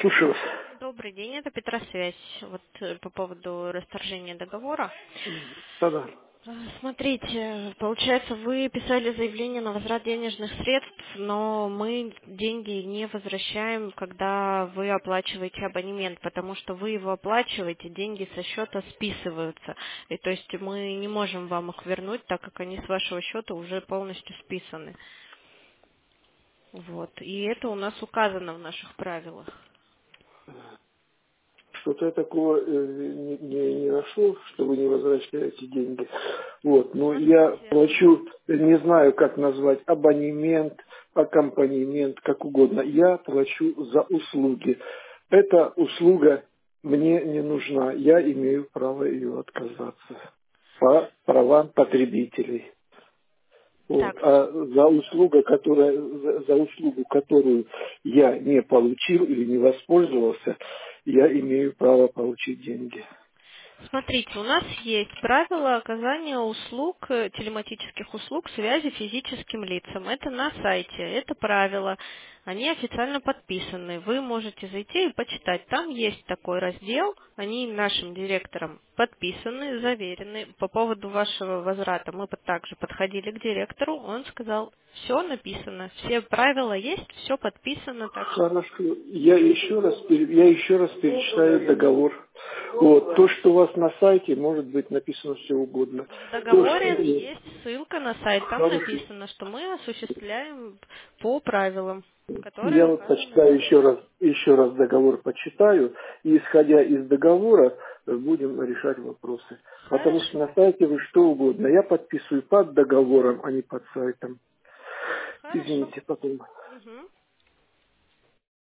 Слушаю вас. Добрый день, это Петросвязь. Вот по поводу расторжения договора. Да-да. Смотрите, получается, вы писали заявление на возврат денежных средств, но мы деньги не возвращаем, когда вы оплачиваете абонемент, потому что вы его оплачиваете, деньги со счета списываются. И то есть мы не можем вам их вернуть, так как они с вашего счета уже полностью списаны. Вот. И это у нас указано в наших правилах. Что-то я такого не нашел, что вы не возвращаете деньги. Вот. Но я Смотрите. плачу, не знаю, как назвать, абонемент, аккомпанемент, как угодно. Я плачу за услуги. Эта услуга мне не нужна. Я имею право ее отказаться по правам потребителей. Вот. Так, А за услугу, которую я не получил или не воспользовался, я имею право получить деньги. смотрите, у нас есть правила оказания услуг, телематических услуг связи физическим лицам. Это на сайте, это правила. Они официально подписаны. Вы можете зайти и почитать. Там есть такой раздел, они нашим директором подписаны, заверены. По поводу вашего возврата мы также подходили к директору, он сказал, все написано, все правила есть, все подписано, так что Хорошо. Я еще раз перечитаю договор. Вот. То, что у вас на сайте, может быть написано все угодно. в То, что... договоре есть ссылка на сайт, там Хорошо. написано, что мы осуществляем по правилам, Я которые вот указаны в почитаю договоре. еще раз договор почитаю, и исходя из договора будем решать вопросы. Потому что Хорошо, на сайте вы что угодно. Я подписываю под договором, а не под сайтом. хорошо. Извините, потом. Мгм.